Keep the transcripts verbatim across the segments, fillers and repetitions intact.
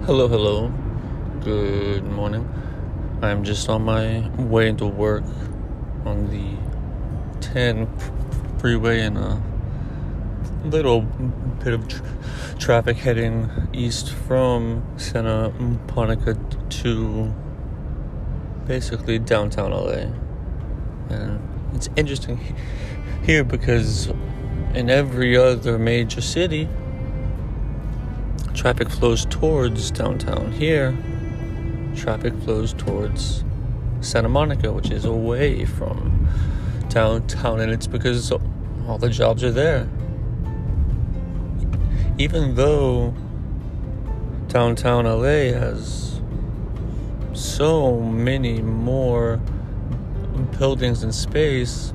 Hello, hello. Good morning. I'm just on my way into work on the ten freeway in a little bit of tr- traffic heading east from Santa Monica to basically downtown L A. And it's interesting here because in every other major city, traffic flows towards downtown. Here, traffic flows towards Santa Monica, which is away from downtown, and it's because all the jobs are there. Even though downtown L A has so many more buildings and space,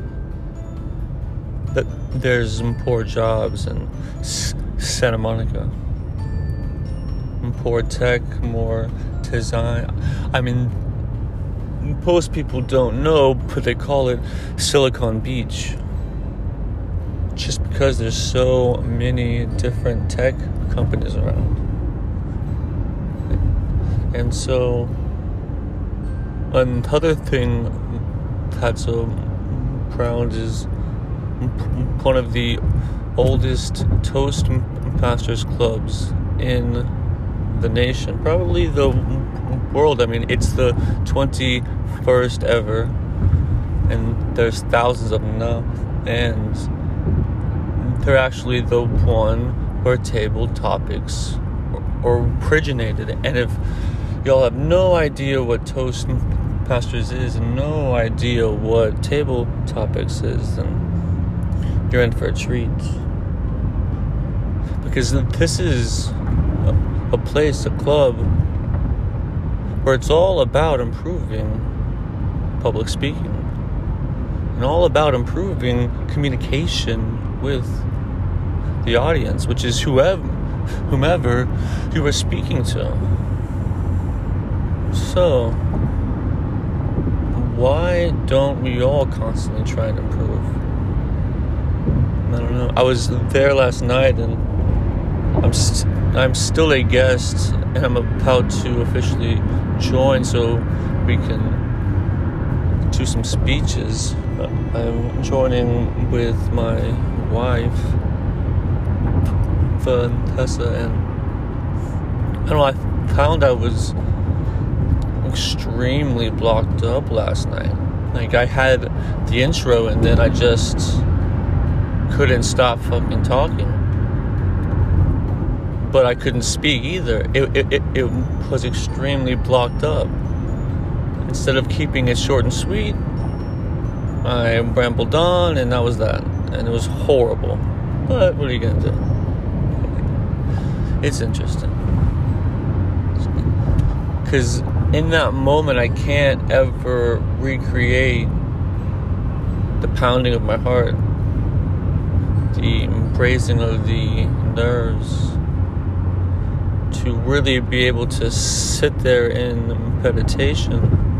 that there's poor jobs in Santa Monica. More tech, more design. I mean, most people don't know, but they call it Silicon Beach. Just because there's so many different tech companies around. And so, another thing that's around is one of the oldest Toastmasters clubs in the nation, probably the world. I mean, it's the twenty-first ever, and there's thousands of them now, and they're actually the one where table topics originated. And if y'all have no idea what Toastmasters is and no idea what table topics is, then you're in for a treat, because this is a place, a club, where it's all about improving public speaking and all about improving communication with the audience, which is whoever, whomever you are speaking to. So, why don't we all constantly try and improve? I don't know. I was there last night, and I'm st- I'm still a guest, and I'm about to officially join so we can do some speeches. I'm joining with my wife, Vanessa, and I don't know, I found I was extremely blocked up last night. Like, I had the intro, and then I just couldn't stop fucking talking. But I couldn't speak either. It, it, it, it was extremely blocked up. Instead of keeping it short and sweet, I rambled on, and that was that. And it was horrible. But what are you going to do? It's interesting. Because in that moment, I can't ever recreate the pounding of my heart, the bracing of the nerves, to really be able to sit there in meditation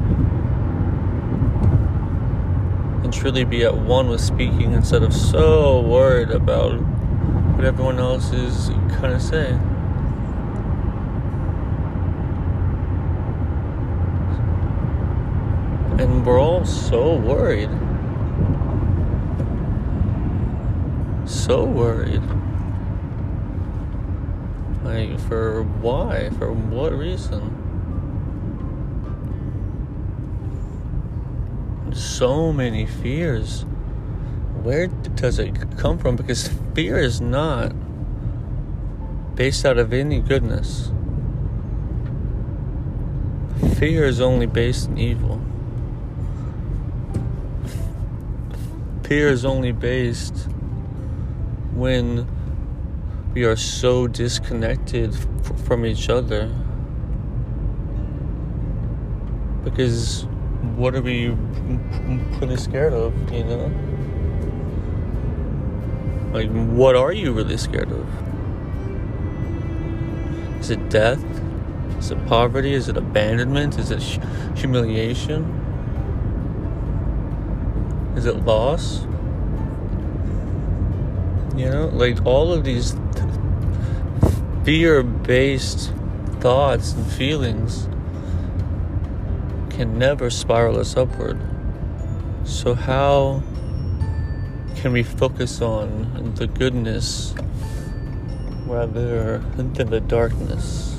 and truly be at one with speaking, instead of so worried about what everyone else is gonna say. And we're all so worried. So worried. Like, for why? For what reason? So many fears. Where does it come from? Because fear is not based out of any goodness. Fear is only based in evil. Fear is only based when we are so disconnected f- from each other. Because what are we really scared of, you know? Like, what are you really scared of? Is it death? Is it poverty? Is it abandonment? Is it sh- humiliation? Is it loss? You know, like all of these fear-based thoughts and feelings can never spiral us upward. So how can we focus on the goodness rather than the darkness?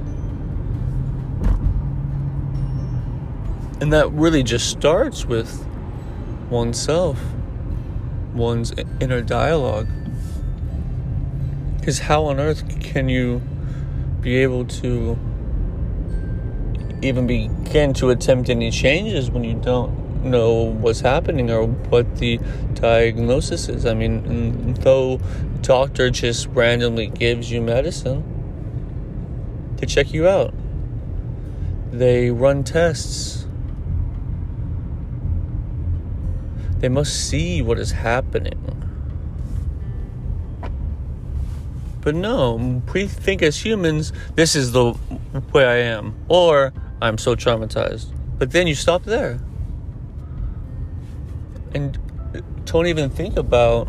And that really just starts with oneself, one's inner dialogue. Because how on earth can you be able to even begin to attempt any changes when you don't know what's happening or what the diagnosis is? I mean, though a doctor just randomly gives you medicine to check you out, they run tests, they must see what is happening. But no, we think as humans, this is the way I am, or I'm so traumatized. But then you stop there. And don't even think about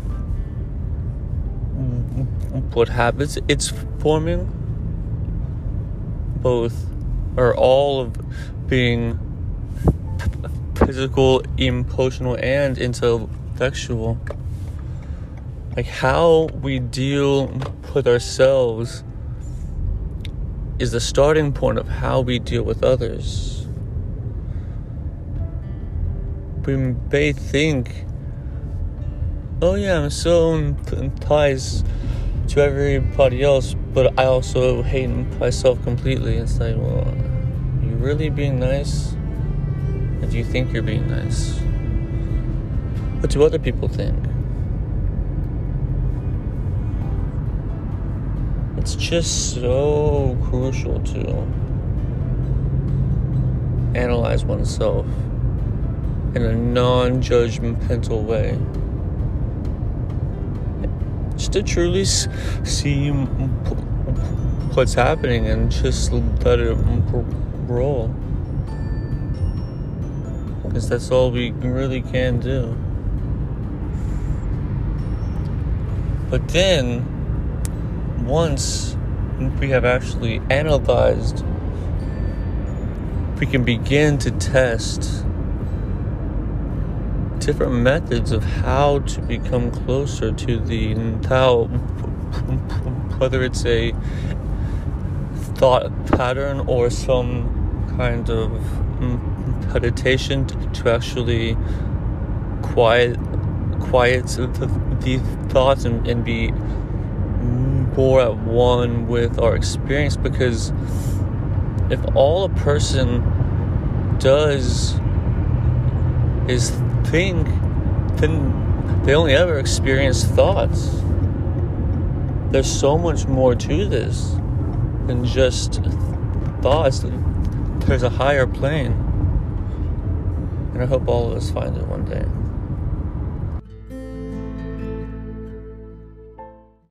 what happens. It's forming both, or all of being physical, emotional, and intellectual. Like how we deal with ourselves is the starting point of how we deal with others. We may think, oh yeah, I'm so nice to everybody else, but I also hate myself completely. It's like, well, are you really being nice? Or do you think you're being nice? What do other people think? It's just so crucial to analyze oneself in a non-judgmental way. Just to truly see what's happening and just let it roll. Because that's all we really can do. But then, once we have actually analyzed, we can begin to test different methods of how to become closer to the Tao, whether it's a thought pattern or some kind of meditation to actually quiet quiet the thoughts and, and be more at one with our experience. Because if all a person does is think, then they only ever experience thoughts. There's so much more to this than just thoughts. There's a higher plane, and I hope all of us find it one day.